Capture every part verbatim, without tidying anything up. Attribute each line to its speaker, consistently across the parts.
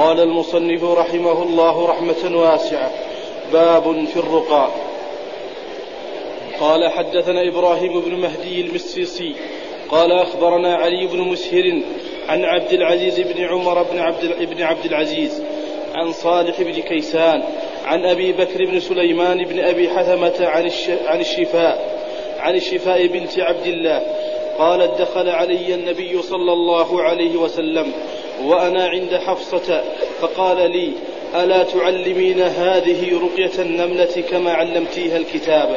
Speaker 1: قال المصنف رحمه الله رحمة واسعة: باب في الرقى. قال حدثنا إبراهيم بن مهدي المسيسي قال أخبرنا علي بن مسهر عن عبد العزيز بن عمر بن عبد, بن عبد العزيز عن صالح بن كيسان عن أبي بكر بن سليمان بن أبي حثمة عن, عن الشفاء عن الشفاء بنت عبد الله قالت: دخل علي النبي صلى الله عليه وسلم وأنا عند حفصة فقال لي: ألا تعلمين هذه رقية النملة كما علمتيها الكتابة؟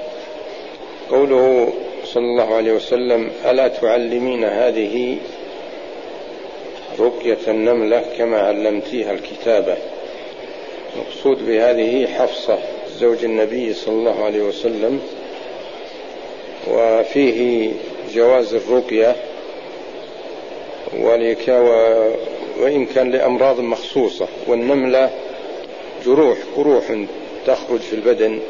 Speaker 2: قوله صلى الله عليه وسلم: ألا تعلمين هذه رقية النملة كما علمتيها الكتابة، مقصود بهذه حفصة زوج النبي صلى الله عليه وسلم، وفيه جواز الرقية وإن كان لأمراض مخصوصة، والنملة جروح قروح تخرج في البدن،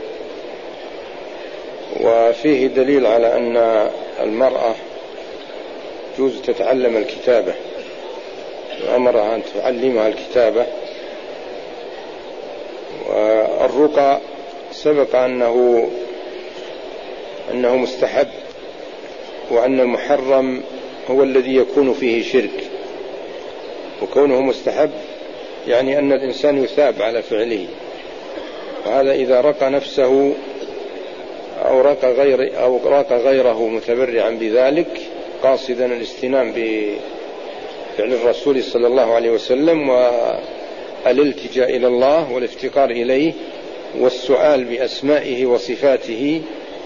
Speaker 2: وفيه دليل على أن المرأة يجوز تتعلم الكتابة، وأمرها أن تعلمها الكتابة. والرقى سبق أنه أنه مستحب، وأن المحرم هو الذي يكون فيه شرك، وكونه مستحب يعني أن الإنسان يثاب على فعله، وهذا إذا رقى نفسه أو رقى غير أو رقى غيره متبرعا بذلك قاصدا الاستنام بفعل الرسول صلى الله عليه وسلم والالتجاء إلى الله والافتقار إليه والسؤال بأسمائه وصفاته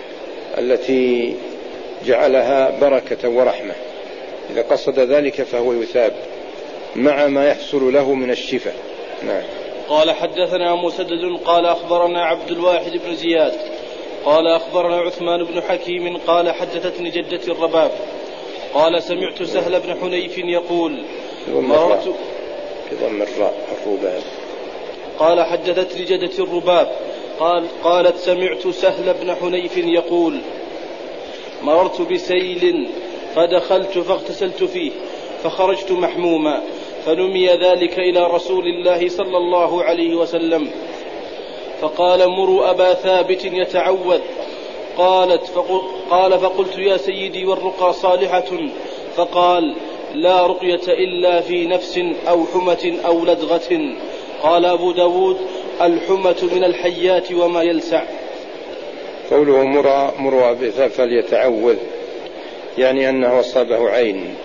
Speaker 2: التي جعلها بركة ورحمة، إذا قصد ذلك فهو يثاب مع ما يحصل له من الشفاء. نعم.
Speaker 1: قال حدثنا مسدد قال أخبرنا عبد الواحد بن زياد قال أخبرنا عثمان بن حكيم قال حدثتني جدتي الرباب قال سمعت سهل بن حنيف يقول: مررت
Speaker 2: بضم الراء الرباب.
Speaker 1: قال حدثتني جدتي الرباب قال قالت سمعت سهل بن حنيف يقول: مررت بسيل فدخلت فاغتسلت فيه فخرجت محموما، فنمي ذلك إلى رسول الله صلى الله عليه وسلم فقال: مروا أبا ثابت يتعوذ. قالت فقل قال فقلت: يا سيدي والرقى صالحة؟ فقال: لا رقية إلا في نفس أو حمة أو لدغة. قال أبو داود: الحمة من الحيات وما يلسع.
Speaker 2: قوله مرى مروا أبا ثابت فليتعوذ يعني أنه أصابه عين،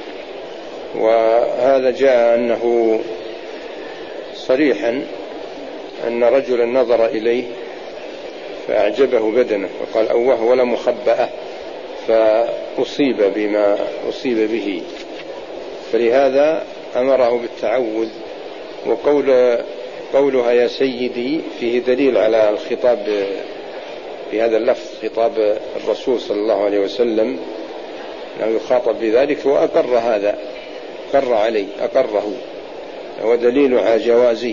Speaker 2: وهذا جاء أنه صريحا أن رجلا نظر إليه فأعجبه بدنه وقال: أوه ولا مخبأة، فأصيب بما أصيب به، فلهذا أمره بالتعوذ. وقول قولها يا سيدي فيه دليل على الخطاب بهذا اللفظ، خطاب الرسول صلى الله عليه وسلم أنه يخاطب بذلك، وأقر هذا، أقر عليه أقره، ودليل على جوازه.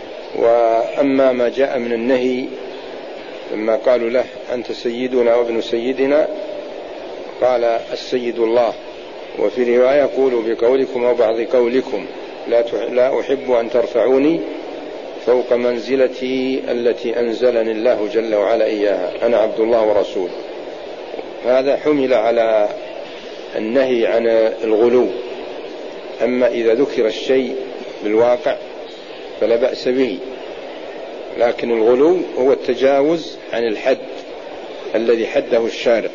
Speaker 2: وأما ما جاء من النهي لما قالوا له: أنت سيدنا وابن سيدنا، قال: السيد الله. وفي رواية: قولوا بقولكم أو بعض قولكم، لا أحب أن ترفعوني فوق منزلتي التي أنزلني الله جل وعلا إياها، أنا عبد الله ورسوله. هذا حمل على النهي عن الغلو. أما إذا ذكر الشيء بالواقع فلا بأس به، لكن الغلو هو التجاوز عن الحد الذي حده الشارع.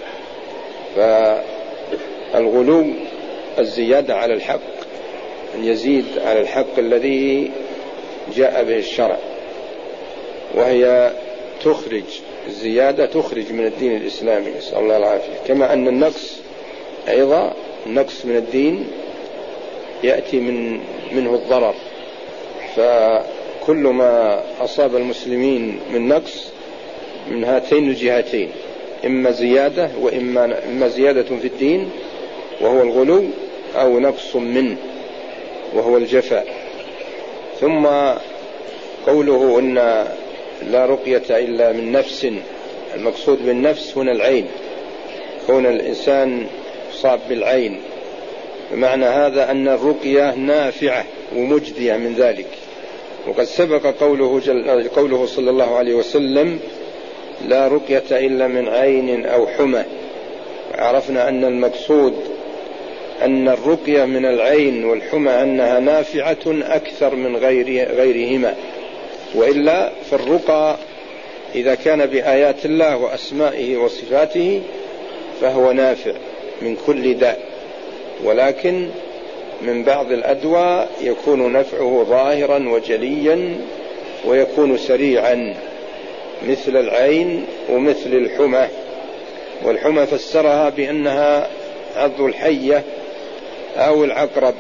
Speaker 2: فالغلو الزيادة على الحق، أن يزيد على الحق الذي جاء به الشرع، وهي تخرج الزيادة تخرج من الدين الإسلامي، نسأل الله العافية. كما أن النقص أيضا، النقص من الدين يأتي من منه الضرر. فكل ما أصاب المسلمين من نقص من هاتين الجهتين، إما زيادة وإما إما زيادة في الدين وهو الغلو، أو نقص منه وهو الجفاء. ثم قوله إن لا رقية إلا من نفس، المقصود بالنفس هنا العين، كون الإنسان صاب بالعين، بمعنى هذا أن الرقية نافعة ومجدية من ذلك، وقد سبق قوله, جل قوله صلى الله عليه وسلم: لا رقية إلا من عين أو حمى. عرفنا أن المقصود أن الرقية من العين والحمى أنها نافعة أكثر من غير غيرهما، وإلا فالرقى إذا كان بآيات الله وأسمائه وصفاته فهو نافع من كل داء، ولكن من بعض الأدواء يكون نفعه ظاهرا وجليا ويكون سريعا، مثل العين ومثل الحمى. والحمى فسرها بأنها عض الحية أو العقرب،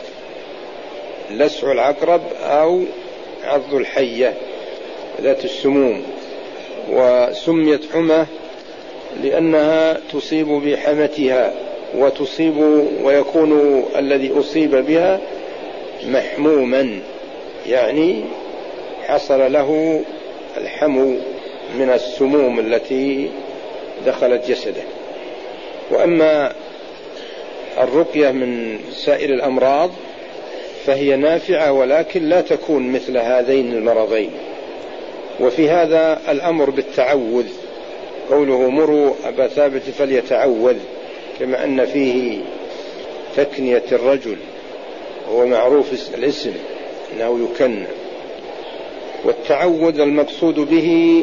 Speaker 2: لسع العقرب أو عض الحية ذات السموم. وسميت حمى لأنها تصيب بحمتها وتصيب ويكون الذي أصيب بها محموما، يعني حصل له الحمو من السموم التي دخلت جسده. وأما الرقية من سائر الأمراض فهي نافعة، ولكن لا تكون مثل هذين المرضين. وفي هذا الأمر بالتعوذ، قوله: مروا أبا ثابت فليتعوذ، كما أن فيه تكنية الرجل، هو معروف الاسم أنه يكنى. والتعوذ المقصود به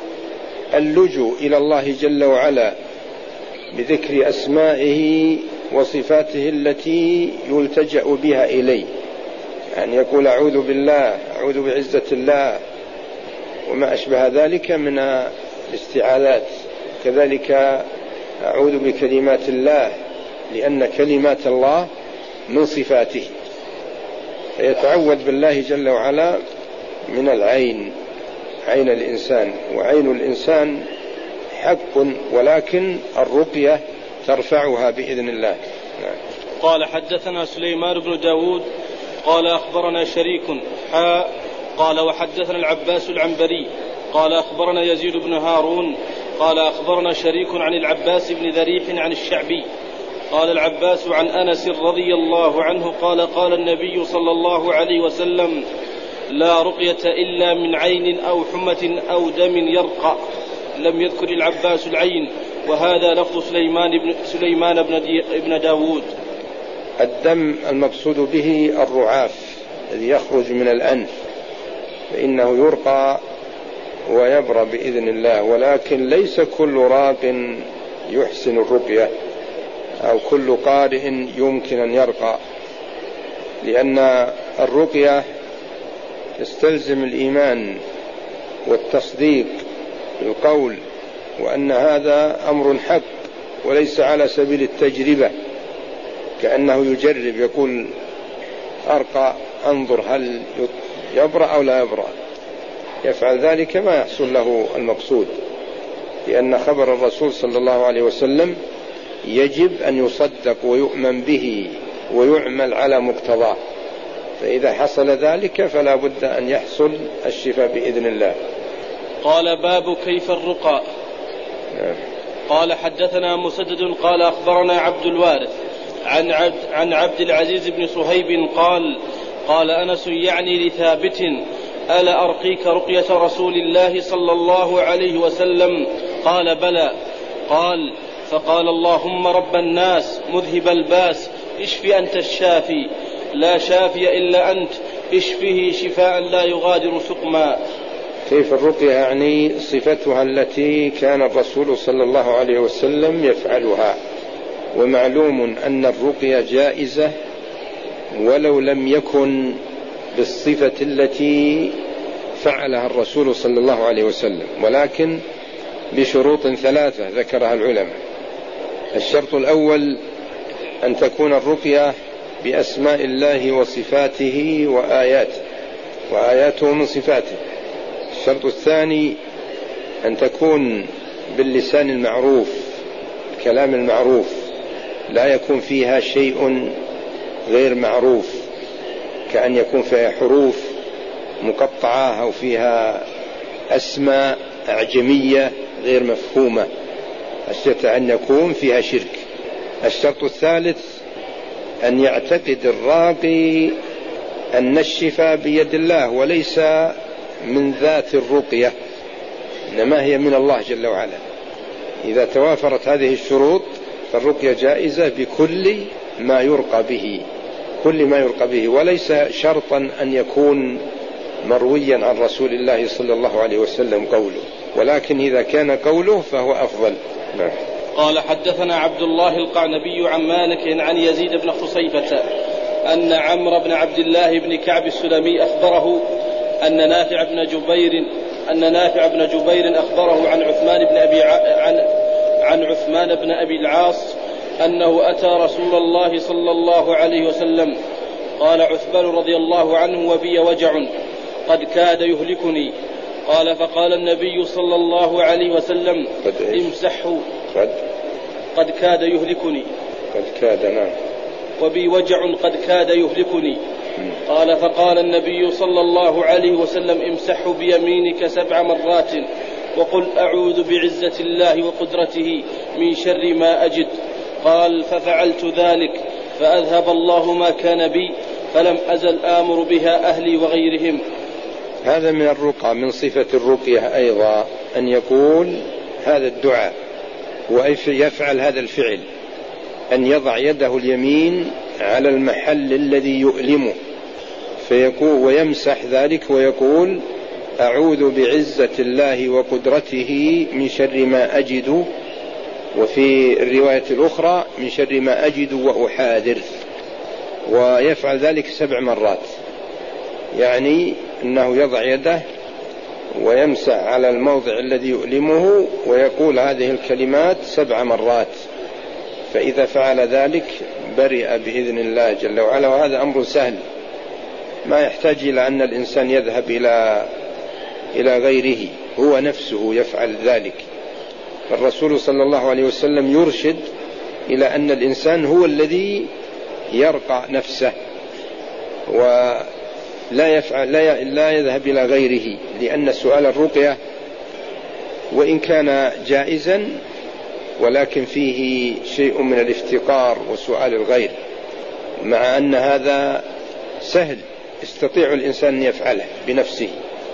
Speaker 2: اللجوء إلى الله جل وعلا بذكر أسمائه وصفاته التي يلتجأ بها إليه، يعني يقول: أعوذ بالله، أعوذ بعزة الله، وما أشبه ذلك من الاستعاذات. كذلك أعوذ بكلمات الله، لأن كلمات الله من صفاته. فيتعوذ بالله جل وعلا من العين، عين الإنسان، وعين الإنسان حق، ولكن الرقية ترفعها بإذن الله.
Speaker 1: قال: حدثنا سليمان بن داود قال أخبرنا شريك حاء قال وحدثنا العباس العنبري قال أخبرنا يزيد بن هارون قال أخبرنا شريك عن العباس بن ذريح عن الشعبي قال العباس عن أنس رضي الله عنه قال: قال النبي صلى الله عليه وسلم: لا رقية إلا من عين أو حمة أو دم يرقى. لم يذكر العباس العين، وهذا لفظ سليمان بن, سليمان بن داود.
Speaker 2: الدم المقصود به الرعاف الذي يخرج من الأنف، فإنه يرقى ويبرى بإذن الله، ولكن ليس كل راق يحسن الرقية أو كل قارئ يمكن أن يرقى، لأن الرقية يستلزم الإيمان والتصديق بالقول، وأن هذا أمر حق وليس على سبيل التجربة، كأنه يجرب يقول: أرقى أنظر هل يبرأ أو لا يبرأ. يفعل ذلك ما يحصل له المقصود، لأن خبر الرسول صلى الله عليه وسلم يجب أن يصدق ويؤمن به ويعمل على مقتضاه، فإذا حصل ذلك فلا بد أن يحصل الشفاء بإذن الله.
Speaker 1: قال: باب كيف الرقى. قال: حدثنا مسدد قال أخبرنا عبد الوارث عن عبد, عن عبد العزيز بن صهيب قال: قال أنس يعني لثابت: ألا أرقيك رقية رسول الله صلى الله عليه وسلم؟ قال: بلى. قال: فقال: اللهم رب الناس مذهب الباس اشف أنت الشافي، لا شافي إلا أنت، اشفه شفاء لا يغادر سقما.
Speaker 2: كيف الرقية يعني صفتها التي كان الرسول صلى الله عليه وسلم يفعلها. ومعلوم أن الرقية جائزة ولو لم يكن بالصفة التي فعلها الرسول صلى الله عليه وسلم، ولكن بشروط ثلاثة ذكرها العلماء. الشرط الأول أن تكون الرقية بأسماء الله وصفاته وآياته وآياته من صفاته. الشرط الثاني أن تكون باللسان المعروف، الكلام المعروف، لا يكون فيها شيء غير معروف، كأن يكون فيها حروف مقطعة أو فيها أسماء أعجمية غير مفهومة، خشية أن يكون فيها شرك. الشرط الثالث أن يعتقد الراقي أن الشفاء بيد الله وليس من ذات الرقية، إنما هي من الله جل وعلا. إذا توافرت هذه الشروط فالرقية جائزة بكل ما يرقى به، كل ما يرقى به، وليس شرطا أن يكون مرويا عن رسول الله صلى الله عليه وسلم قوله، ولكن إذا كان قوله فهو أفضل. نعم.
Speaker 1: قال حدثنا عبد الله القعنبي عن مالك عن يزيد بن خصيفة أن عمرو بن عبد الله بن كعب السلمي أخبره أن نافع بن جبير أن نافع بن جبير أخبره عن عثمان بن أبي ع... عن عن عثمان بن أبي العاص أنه أتى رسول الله صلى الله عليه وسلم قال عثمان رضي الله عنه وبي وجع قد كاد يهلكني. قال فقال النبي صلى الله عليه وسلم امسحوا
Speaker 2: قد
Speaker 1: قد كاد يهلكني
Speaker 2: قد كاد نعم
Speaker 1: وبي وجع قد كاد يهلكني. قال فقال النبي صلى الله عليه وسلم امسحوا بيمينك سبع مرات وقل أعوذ بعزة الله وقدرته من شر ما أجد. قال ففعلت ذلك فأذهب الله ما كان بي فلم أزل آمر بها أهلي وغيرهم.
Speaker 2: هذا من الرقى، من صفة الرقية أيضا أن يقول هذا الدعاء ويفعل هذا الفعل، أن يضع يده اليمين على المحل الذي يؤلمه فيقول ويمسح ذلك ويقول أعوذ بعزة الله وقدرته من شر ما أجد، وفي الرواية الأخرى من شر ما أجد وأحاذر، ويفعل ذلك سبع مرات، يعني أنه يضع يده ويمسح على الموضع الذي يؤلمه ويقول هذه الكلمات سبع مرات، فإذا فعل ذلك برئ بإذن الله جل وعلا. وهذا أمر سهل ما يحتاج إلى أن الإنسان يذهب إلى إلى غيره، هو نفسه يفعل ذلك. الرسول صلى الله عليه وسلم يرشد إلى أن الإنسان هو الذي يرقى نفسه ولا يفعل لا, لا يذهب إلى غيره، لأن سؤال الرقية وإن كان جائزا ولكن فيه شيء من الافتقار وسؤال الغير، مع أن هذا سهل يستطيع الإنسان أن يفعله بنفسه،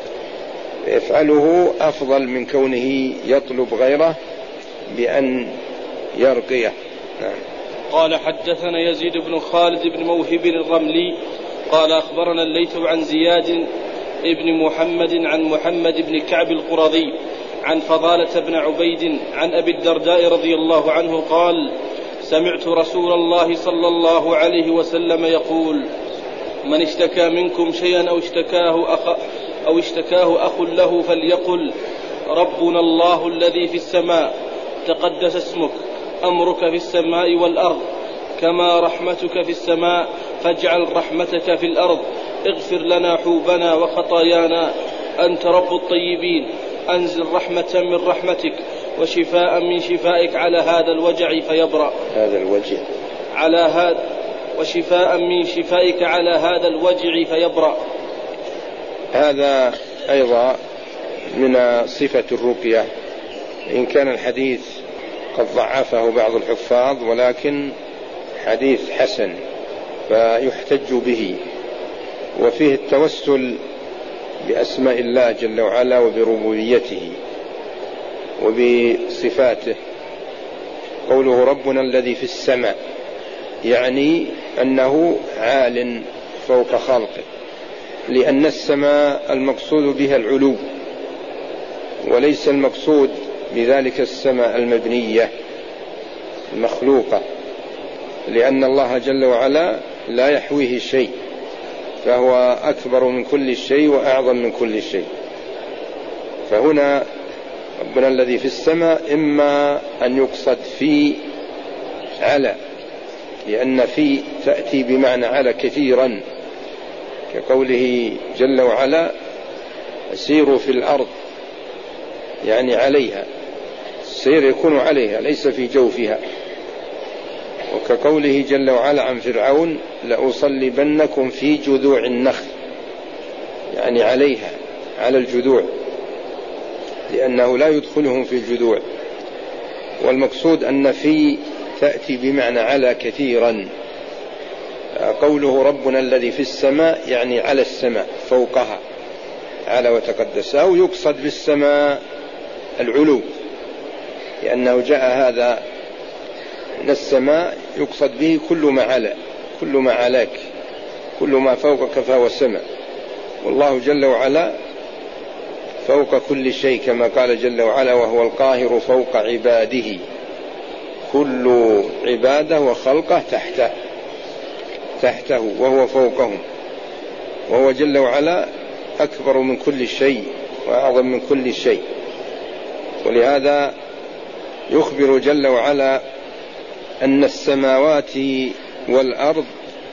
Speaker 2: يفعله أفضل من كونه يطلب غيره بأن يرقيه. نعم.
Speaker 1: قال حدثنا يزيد بن خالد بن موهب الرملي قال أخبرنا الليث عن زياد ابن محمد عن محمد بن كعب القرظي عن فضالة بن عبيد عن أبي الدرداء رضي الله عنه قال سمعت رسول الله صلى الله عليه وسلم يقول من اشتكى منكم شيئا أو اشتكاه أخ, أو اشتكاه أخ له فليقل ربنا الله الذي في السماء تقدس اسمك أمرك في السماء والأرض كما رحمتك في السماء فاجعل رحمتك في الأرض اغفر لنا حوبنا وخطايانا أنت رب الطيبين أنزل رحمة من رحمتك وشفاء من شفائك على هذا الوجع فيبرأ
Speaker 2: هذا الوجع
Speaker 1: على هذا وشفاء من شفائك على هذا الوجع فيبرأ.
Speaker 2: هذا أيضا من صفة الرقية، إن كان الحديث قد ضعفه بعض الحفاظ ولكن حديث حسن فيحتج به، وفيه التوسل بأسماء الله جل وعلا وبربوبيته وبصفاته. قوله ربنا الذي في السماء يعني أنه عال فوق خلقه، لأن السماء المقصود بها العلو وليس المقصود بذلك السماء المبنية المخلوقة، لأن الله جل وعلا لا يحويه شيء فهو أكبر من كل شيء وأعظم من كل شيء. فهنا ربنا الذي في السماء إما أن يقصد في على، لأن في تأتي بمعنى على كثيرا، كقوله جل وعلا سيروا في الأرض يعني عليها، السير يكون عليها ليس في جوفها. وكقوله جل وعلا عن فرعون لأصلبنكم في جذوع النخل يعني عليها على الجذوع، لأنه لا يدخلهم في الجذوع. والمقصود أن في تأتي بمعنى على كثيرا، قوله ربنا الذي في السماء يعني على السماء فوقها، على وتقدس، أو يقصد بالسماء العلو، لأنه جاء هذا من السماء يقصد به كل ما علا، كل ما علاك، كل ما فوقك فهو السماء. والله جل وعلا فوق كل شيء كما قال جل وعلا وهو القاهر فوق عباده، كل عباده وخلقه تحته تحته وهو فوقهم، وهو جل وعلا أكبر من كل شيء وأعظم من كل شيء. ولهذا يخبر جل وعلا أن السماوات والأرض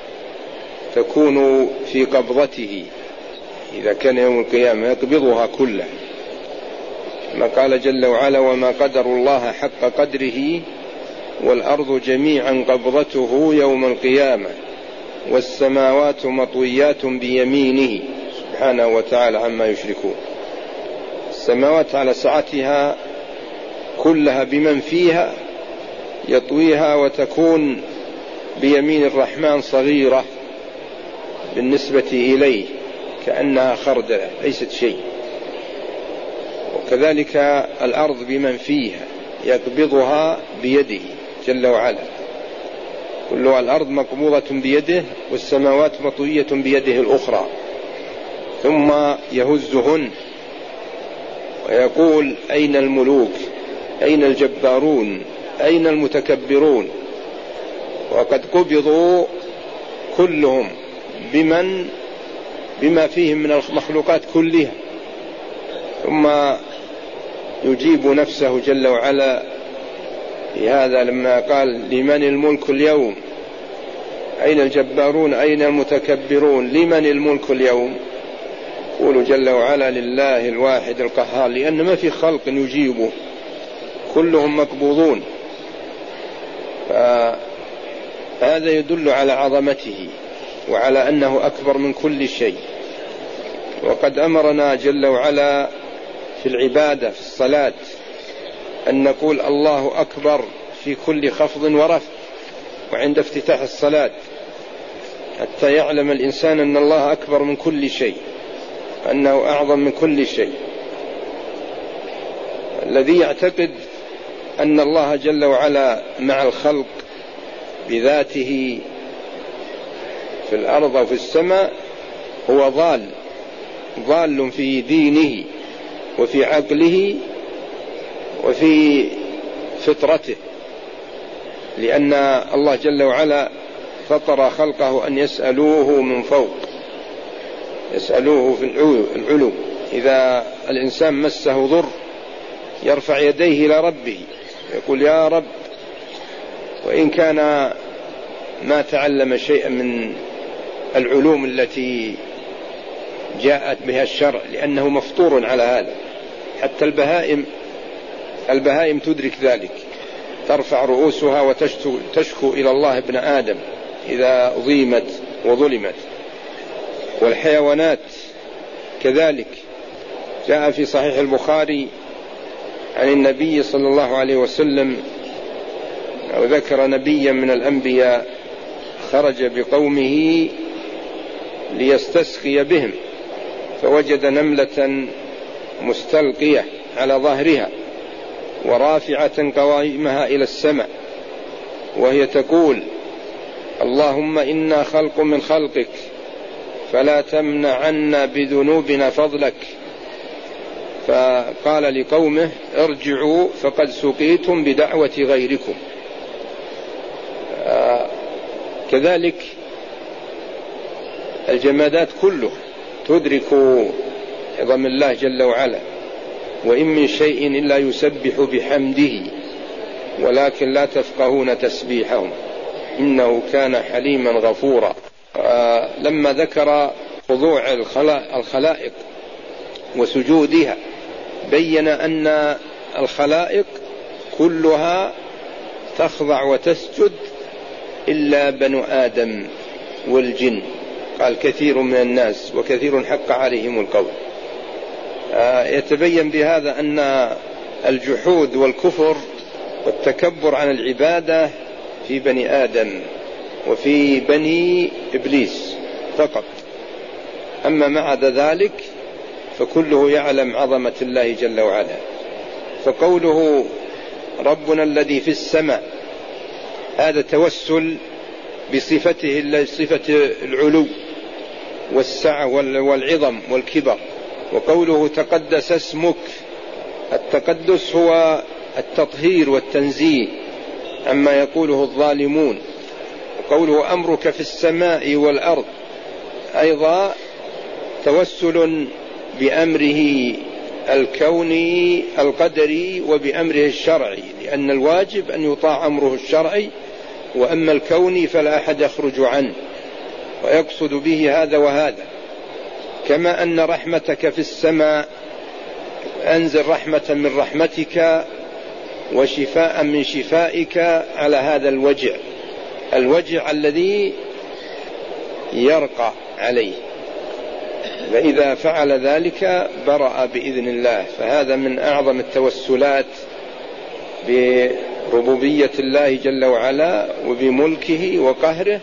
Speaker 2: تكون في قبضته إذا كان يوم القيامة، يقبضها كلها، ما قال جل وعلا وما قدر الله حق قدره والأرض جميعا قبضته يوم القيامة والسماوات مطويات بيمينه سبحانه وتعالى عما يشركون. السماوات على سعتها كلها بمن فيها يطويها وتكون بيمين الرحمن صغيرة بالنسبة إليه كأنها خردلة ليست شيء. وكذلك الأرض بمن فيها يقبضها بيده جل وعلا، كل الأرض مقبوضة بيده والسماوات مطوية بيده الأخرى، ثم يهزهن ويقول أين الملوك، أين الجبارون، أين المتكبرون، وقد قبضوا كلهم بمن بما فيهم من المخلوقات كلها. ثم يجيب نفسه جل وعلا في هذا لما قال لمن الملك اليوم، أين الجبارون أين المتكبرون، لمن الملك اليوم؟ يقول جل وعلا لله الواحد القهار، لأن ما في خلق يجيبه، كلهم مقبوضون. فهذا يدل على عظمته وعلى أنه أكبر من كل شيء. وقد أمرنا جل وعلا في العبادة في الصلاة أن نقول الله أكبر في كل خفض ورفع وعند افتتاح الصلاة، حتى يعلم الإنسان أن الله أكبر من كل شيء، أنه أعظم من كل شيء. الذي يعتقد أن الله جل وعلا مع الخلق بذاته في الأرض وفي السماء هو ضال ضال في دينه وفي عقله وفي فطرته، لأن الله جل وعلا فطر خلقه أن يسألوه من فوق، يسألوه في العلو. إذا الإنسان مسه ضر يرفع يديه إلى ربه يقول يا رب، وإن كان ما تعلم شيئا من العلوم التي جاءت بها الشرع، لأنه مفطور على هذا. حتى البهائم البهائم تدرك ذلك، ترفع رؤوسها وتشكو إلى الله ابن آدم إذا ظيمت وظلمت. والحيوانات كذلك، جاء في صحيح البخاري عن النبي صلى الله عليه وسلم أو ذكر نبيا من الأنبياء خرج بقومه ليستسقي بهم، فوجد نملة مستلقية على ظهرها ورافعة قوائمها إلى السماء، وهي تقول اللهم إنا خلق من خلقك فلا تمنع عنا بذنوبنا فضلك. فقال لقومه ارجعوا فقد سقيتم بدعوة غيركم. آه كذلك الجمادات كله تدرك عظم الله جل وعلا، وإن من شيء إلا يسبح بحمده ولكن لا تفقهون تسبيحهم إنه كان حليما غفورا. آه لما ذكر خضوع الخلائق وسجودها بين أن الخلائق كلها تخضع وتسجد إلا بنو آدم والجن، قال كثير من الناس وكثير حق عليهم القول. آه يتبين بهذا أن الجحود والكفر والتكبر عن العبادة في بني آدم وفي بني إبليس فقط، أما ما عدا ذلك فكله يعلم عظمة الله جل وعلا. فقوله ربنا الذي في السماء هذا توسل بصفته، صفة العلو والسعة والعظم والكبر. وقوله تقدس اسمك، التقدس هو التطهير والتنزيه عما يقوله الظالمون. وقوله أمرك في السماء والأرض أيضا توسل بأمره الكوني القدري وبأمره الشرعي، لأن الواجب أن يطاع أمره الشرعي، وأما الكوني فلا أحد يخرج عنه، ويقصد به هذا وهذا. كما أن رحمتك في السماء، أنزل رحمة من رحمتك وشفاء من شفائك على هذا الوجع، الوجع الذي يرقى عليه، فإذا فعل ذلك برأ بإذن الله. فهذا من أعظم التوسلات بربوبية الله جل وعلا وبملكه وقهره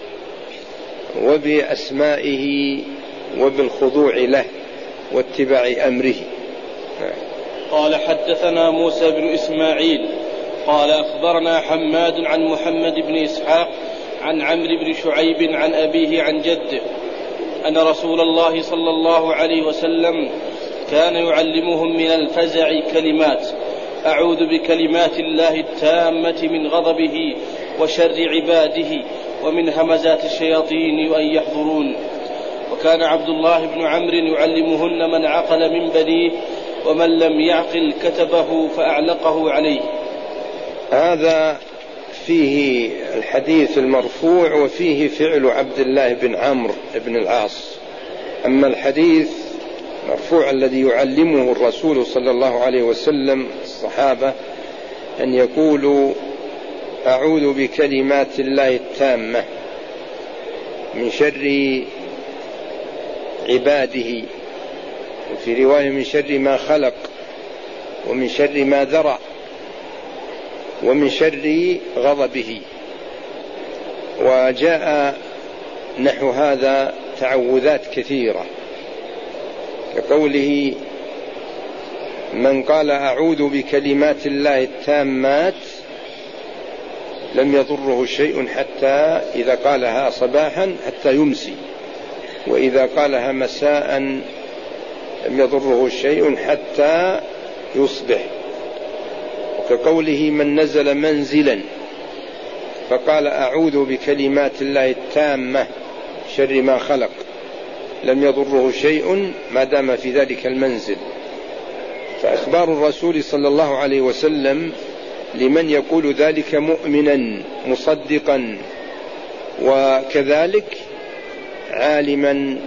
Speaker 2: وبأسمائه وبالخضوع له واتباع أمره.
Speaker 1: قال حدثنا موسى بن إسماعيل قال أخبرنا حماد عن محمد بن إسحاق عن عمرو بن شعيب عن أبيه عن جده أن رسول الله صلى الله عليه وسلم كان يعلمهم من الفزع كلمات: أعوذ بكلمات الله التامة من غضبه وشر عباده ومن همزات الشياطين وأن يحضرون. وكان عبد الله بن عمرو يعلمهن من عقل من بنيه، ومن لم يعقل كتبه فأعلقه عليه.
Speaker 2: هذا فيه الحديث المرفوع وفيه فعل عبد الله بن عمرو بن العاص. أما الحديث مرفوع الذي يعلمه الرسول صلى الله عليه وسلم الصحابة أن يقولوا: أعوذ بكلمات الله التامة من شر عباده، وفي رواية من شر ما خلق، ومن شر ما ذرأ، ومن شر غضبه. وجاء نحو هذا تعوذات كثيرة، كقوله: من قال أعوذ بكلمات الله التامات لم يضره شيء حتى إذا قالها صباحا حتى يمسي، وإذا قالها مساء لم يضره شيء حتى يصبح. كقوله: من نزل منزلا فقال أعوذ بكلمات الله التامة شر ما خلق لم يضره شيء ما دام في ذلك المنزل. فأخبار الرسول صلى الله عليه وسلم لمن يقول ذلك مؤمنا مصدقا، وكذلك عالما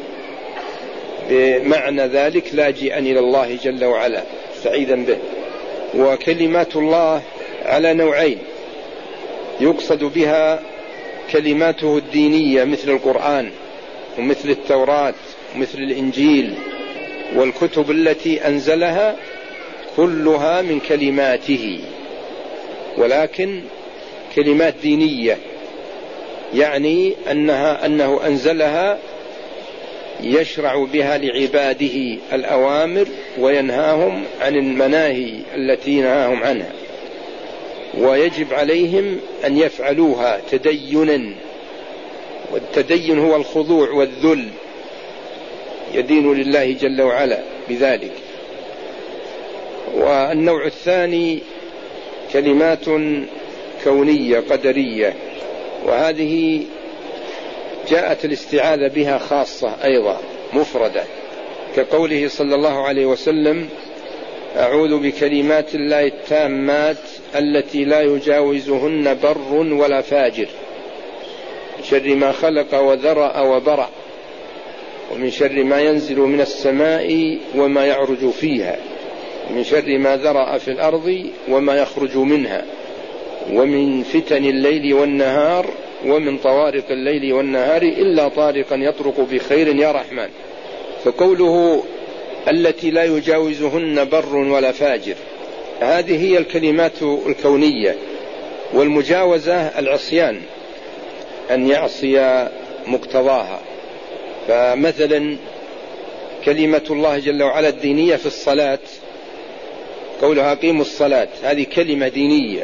Speaker 2: بمعنى ذلك لاجئا إلى الله جل وعلا سعيدا به. وكلمات الله على نوعين: يقصد بها كلماته الدينية مثل القرآن ومثل التوراة ومثل الإنجيل والكتب التي أنزلها، كلها من كلماته، ولكن كلمات دينية، يعني أنها أنه أنزلها يشرع بها لعباده الأوامر وينهاهم عن المناهي التي نهاهم عنها، ويجب عليهم أن يفعلوها تدينا، والتدين هو الخضوع والذل، يدين لله جل وعلا بذلك. والنوع الثاني كلمات كونية قدرية، وهذه جاءت الاستعاذة بها خاصة أيضا مفردة، كقوله صلى الله عليه وسلم: أعوذ بكلمات الله التامات التي لا يجاوزهن بر ولا فاجر، من شر ما خلق وذرأ وبرأ، ومن شر ما ينزل من السماء وما يعرج فيها، ومن شر ما ذرأ في الأرض وما يخرج منها، ومن فتن الليل والنهار، ومن طوارق الليل والنهار إلا طارقا يطرق بخير يا رحمن. فقوله التي لا يجاوزهن بر ولا فاجر، هذه هي الكلمات الكونية. والمجاوزة العصيان أن يعصي مقتضاها. فمثلا كلمة الله جل وعلا الدينية في الصلاة، قولها أقيموا الصلاة، هذه كلمة دينية،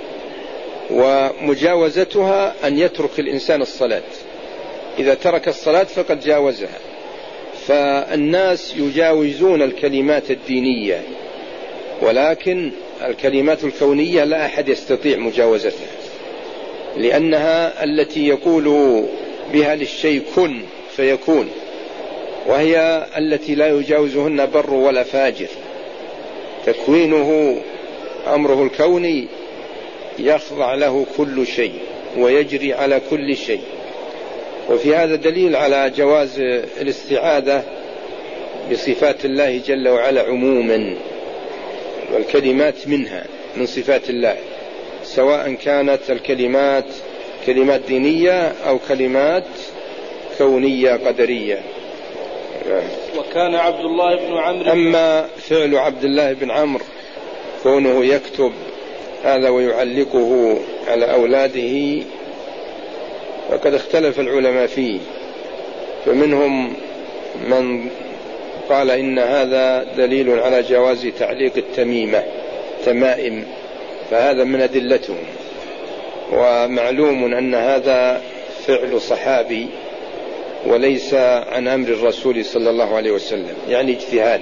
Speaker 2: ومجاوزتها أن يترك الإنسان الصلاة، إذا ترك الصلاة فقد جاوزها. فالناس يجاوزون الكلمات الدينية، ولكن الكلمات الكونية لا أحد يستطيع مجاوزتها، لأنها التي يقول بها للشيء كن فيكون، وهي التي لا يجاوزهن بر ولا فاجر. تكوينه أمره الكوني يخضع له كل شيء ويجري على كل شيء. وفي هذا دليل على جواز الاستعاذة بصفات الله جل وعلا عموما، والكلمات منها من صفات الله، سواء كانت الكلمات كلمات دينية أو كلمات كونية قدرية.
Speaker 1: وكان عبد الله بن عمرو.
Speaker 2: أما فعل عبد الله بن عمرو كونه يكتب هذا ويعلقه على أولاده فقد اختلف العلماء فيه، فمنهم من قال إن هذا دليل على جواز تعليق التميمة تمائم، فهذا من أدلتهم. ومعلوم أن هذا فعل صحابي وليس عن أمر الرسول صلى الله عليه وسلم، يعني اجتهاد.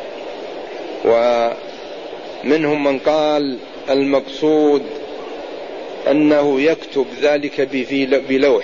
Speaker 2: ومنهم من قال المقصود أنه يكتب ذلك بلوح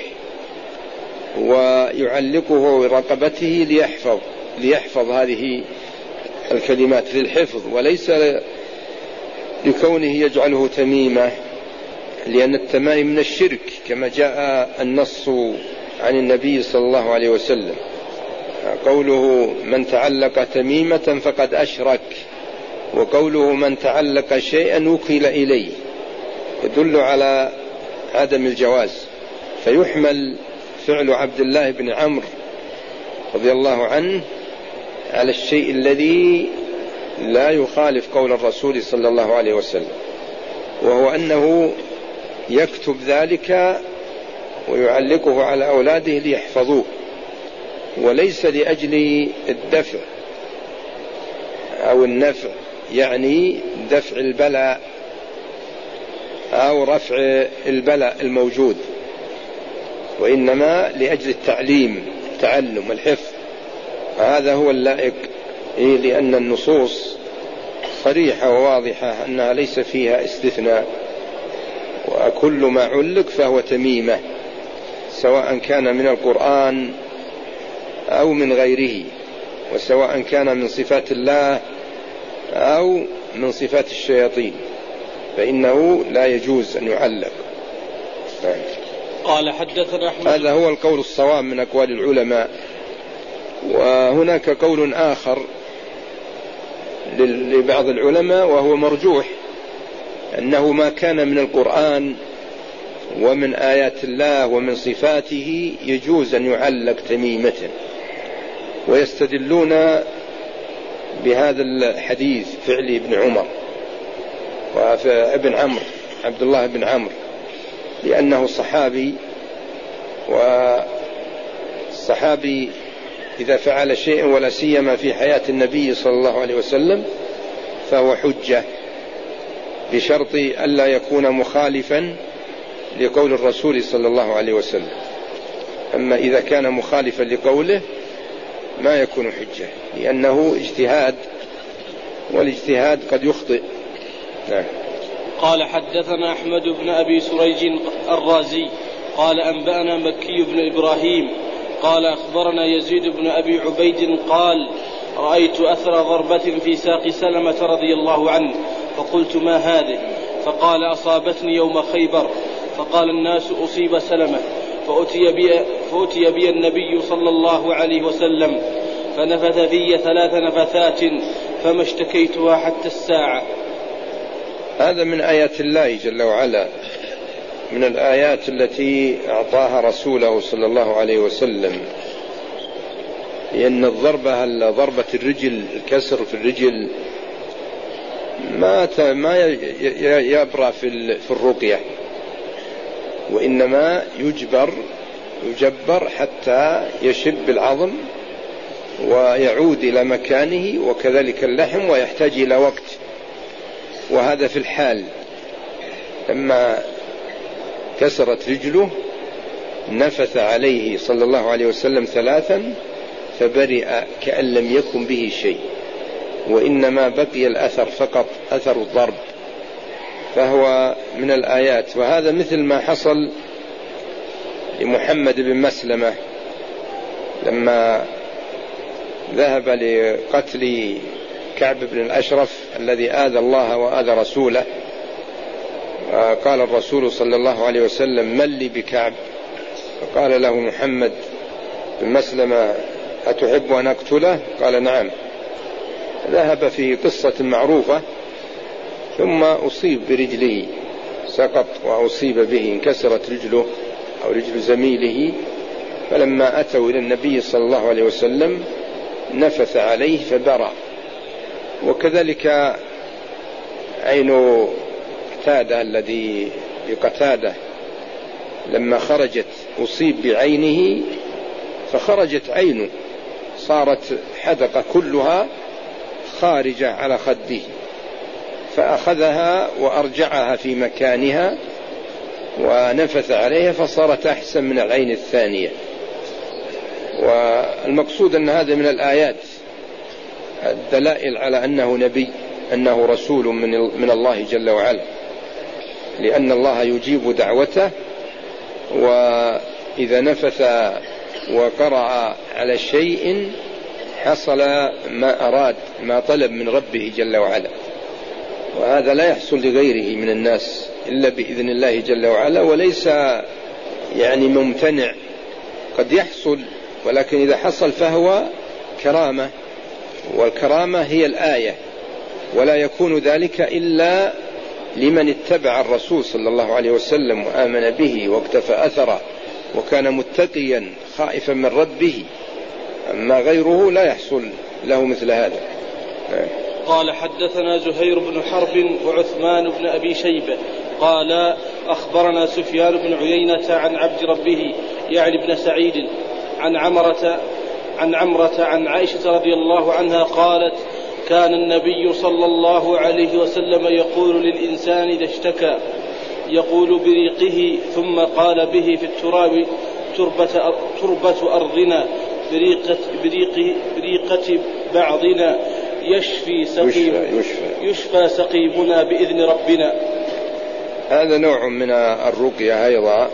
Speaker 2: ويعلقه رقبته ليحفظ ليحفظ هذه الكلمات للحفظ، وليس لكونه يجعله تميمة، لأن التمائم من الشرك كما جاء النص عن النبي صلى الله عليه وسلم، قوله من تعلق تميمة فقد أشرك، وقوله من تعلق شيئا وكل إليه، يدل على عدم الجواز. فيحمل فعل عبد الله بن عمرو رضي الله عنه على الشيء الذي لا يخالف قول الرسول صلى الله عليه وسلم، وهو أنه يكتب ذلك ويعلقه على أولاده ليحفظوه، وليس لأجل الدفع أو النفع، يعني دفع البلاء أو رفع البلاء الموجود، وإنما لأجل التعليم التعلم الحفظ. هذا هو اللائق، لأن النصوص صريحة وواضحة أنها ليس فيها استثناء، وكل ما علق فهو تميمة، سواء كان من القرآن أو من غيره، وسواء كان من صفات الله أو من صفات الشياطين، فإنه لا يجوز أن يعلق.
Speaker 1: قال حدثنا أحمد.
Speaker 2: هذا هو القول الصواب من أقوال العلماء. وهناك قول آخر لبعض العلماء وهو مرجوح، أنه ما كان من القرآن ومن آيات الله ومن صفاته يجوز أن يعلق تميمة، ويستدلون بهذا الحديث فعل ابن عمر وابن عمرو عبد الله بن عمرو، لأنه صحابي، والصحابي إذا فعل شيئا ولا سيما في حياة النبي صلى الله عليه وسلم فهو حجة، بشرط ألا يكون مخالفا لقول الرسول صلى الله عليه وسلم. أما إذا كان مخالفا لقوله ما يكون حجة، لأنه اجتهاد، والاجتهاد قد يخطئ. نعم.
Speaker 1: قال حدثنا أحمد بن أبي سريج الرازي قال أنبأنا مكي بن إبراهيم قال أخبرنا يزيد بن أبي عبيد قال رأيت أثر ضربة في ساق سلمة رضي الله عنه، فقلت ما هذه؟ فقال أصابتني يوم خيبر. فقال الناس أصيب سلمة، فأتي بي, فأتي بي النبي صلى الله عليه وسلم فنفث في ثلاث نفثات فما اشتكيتها حتى الساعة.
Speaker 2: هذا من آيات الله جل وعلا، من الآيات التي أعطاها رسوله صلى الله عليه وسلم، لأن الضربة ضربة الرجل، الكسر في الرجل ما ما يبرأ في الرقية، وإنما يجبر يجبر حتى يشب العظم ويعود إلى مكانه، وكذلك اللحم، ويحتاج إلى وقت. وهذا في الحال لما كسرت رجله نفث عليه صلى الله عليه وسلم ثلاثا فبرئ كأن لم يكن به شيء، وإنما بقي الأثر فقط، أثر الضرب. فهو من الآيات. وهذا مثل ما حصل لمحمد بن مسلمة لما ذهب لقتل كعب بن الأشرف الذي آذى الله وآذى رسوله. قال الرسول صلى الله عليه وسلم: من لي بكعب؟ فقال له محمد بن مسلمة: أتحب أن أقتله؟ قال: نعم. ذهب في قصة معروفة، ثم أصيب برجله، سقط وأصيب به، انكسرت رجله أو رجل زميله. فلما أتوا إلى النبي صلى الله عليه وسلم نفث عليه فبرأ. وكذلك عين قتادة الذي بقتادة لما خرجت أصيب بعينه فخرجت عينه، صارت حدقة كلها خارجة على خده، فأخذها وأرجعها في مكانها ونفث عليها فصارت أحسن من العين الثانية. والمقصود أن هذا من الآيات الدلائل على أنه نبي، أنه رسول من الله جل وعلا، لأن الله يجيب دعوته، وإذا نفث وقرأ على شيء حصل ما أراد، ما طلب من ربه جل وعلا. وهذا لا يحصل لغيره من الناس إلا بإذن الله جل وعلا، وليس يعني ممتنع، قد يحصل، ولكن إذا حصل فهو كرامة، والكرامة هي الآية، ولا يكون ذلك إلا لمن اتبع الرسول صلى الله عليه وسلم وآمن به واقتفى أثره وكان متقيا خائفا من ربه. أما غيره لا يحصل له مثل هذا.
Speaker 1: قال: حدثنا زهير بن حرب وعثمان بن أبي شيبة قال: أخبرنا سفيان بن عيينة عن عبد ربه يعني بن سعيد عن عمرة عن عمرة عن عائشة رضي الله عنها قالت: كان النبي صلى الله عليه وسلم يقول للإنسان إذا اشتكى يقول بريقه، ثم قال به في التراب تربة, تربة أرضنا بريقة, بريقه بريقة بعضنا يشفي سقيم يشفى, يشفى سقيمنا بإذن ربنا.
Speaker 2: هذا نوع من الرقية أيضا،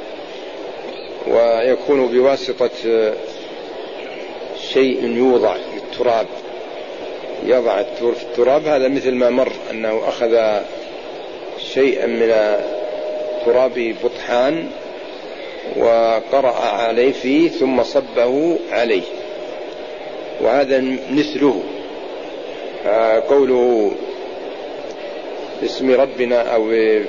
Speaker 2: ويكون بواسطة شيء يوضع في التراب، يضع في التراب. هذا مثل ما مر أنه أخذ شيئا من تراب بطحان وقرأ عليه فيه ثم صبه عليه، وهذا مثله قوله باسم ربنا أو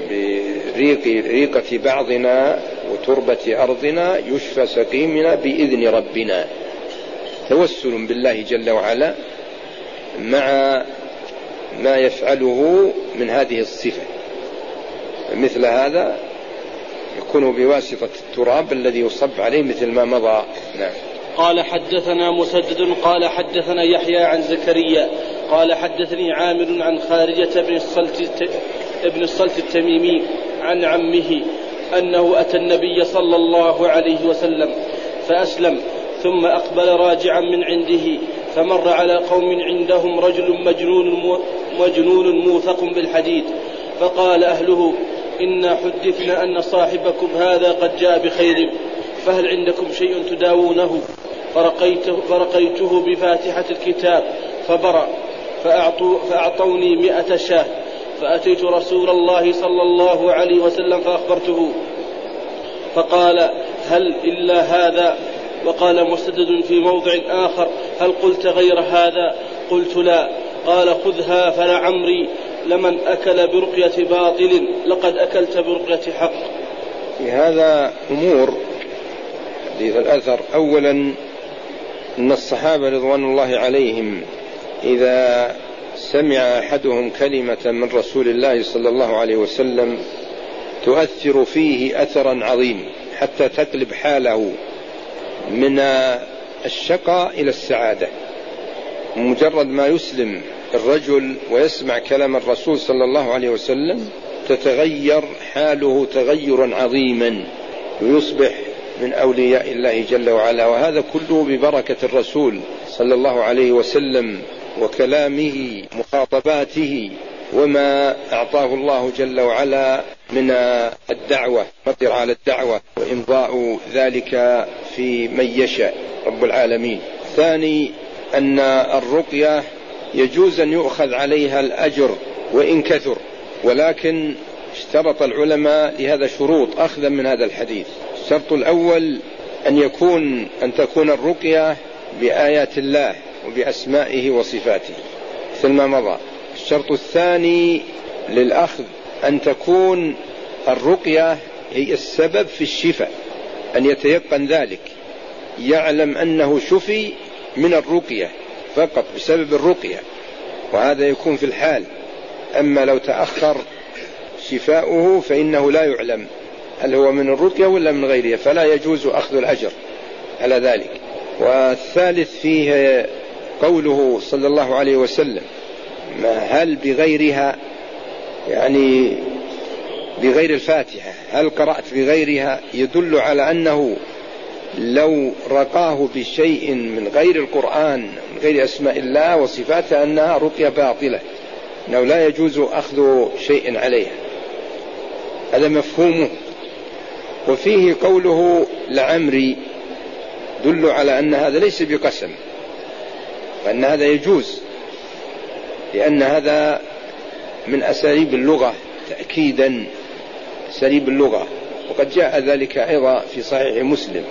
Speaker 2: بريقة بعضنا وتربة أرضنا يشفى سقيمنا بإذن ربنا، توسل بالله جل وعلا مع ما يفعله من هذه الصفة. مثل هذا يكون بواسطة التراب الذي يصب عليه مثل ما مضى. نعم.
Speaker 1: قال: حدثنا مسدد قال حدثنا يحيى عن زكريا قال حدثني عامر عن خارجة بن الصلت ابن الصلت التميمي عن عمه أنه أتى النبي صلى الله عليه وسلم فأسلم، ثم أقبل راجعا من عنده، فمر على قوم عندهم رجل مجنون مجنون موثق بالحديد، فقال أهله: إنا حدثنا أن صاحبكم هذا قد جاء بخير، فهل عندكم شيء تداوونه؟ فرقيته, فرقيته بفاتحة الكتاب فبرأ، فأعطوا فأعطوني مئة شاة، فأتيت رسول الله صلى الله عليه وسلم فأخبرته، فقال: هل إلا هذا؟ وقال مسدد في موضع آخر: هل قلت غير هذا؟ قلت: لا. قال: خذها فلعمري لمن أكل برقية باطل لقد أكلت برقية حق.
Speaker 2: في هذا أمور حديث الأثر. أولا أن الصحابة رضوان الله عليهم إذا سمع أحدهم كلمة من رسول الله صلى الله عليه وسلم تؤثر فيه أثرا عظيم حتى تقلب حاله من الشقاء إلى السعادة. مجرد ما يسلم الرجل ويسمع كلام الرسول صلى الله عليه وسلم تتغير حاله تغيرا عظيما ويصبح من أولياء الله جل وعلا. وهذا كله ببركة الرسول صلى الله عليه وسلم وكلامه مخاطباته وما أعطاه الله جل وعلا من الدعوة، مطر على الدعوة وإمضاء ذلك في من يشاء رب العالمين. ثاني أن الرقية يجوز أن يؤخذ عليها الأجر وإن كثر، ولكن اشترط العلماء لهذا شروط أخذا من هذا الحديث. الشرط الأول أن يكون أن تكون الرقية بآيات الله وبأسمائه وصفاته مثل ما مضى. الشرط الثاني للأخذ أن تكون الرقية هي السبب في الشفاء، أن يتيقن ذلك، يعلم أنه شفي من الرقية فقط بسبب الرقية، وهذا يكون في الحال. أما لو تأخر شفاؤه فإنه لا يعلم هل هو من الرقية ولا من غيرها، فلا يجوز أخذ الأجر على ذلك. والثالث فيه قوله صلى الله عليه وسلم هل بغيرها، يعني بغير الفاتحة، هل قرأت بغيرها، يدل على أنه لو رقاه بشيء من غير القرآن من غير أسماء الله وصفاته أنها رقية باطلة، أنه لا يجوز أخذ شيء عليها. هذا مفهومه. وفيه قوله لعمري دل على أن هذا ليس بقسم، وأن هذا يجوز، لأن هذا من أساليب اللغة تأكيدا، أساليب اللغة، وقد جاء ذلك أيضا في صحيح مسلم.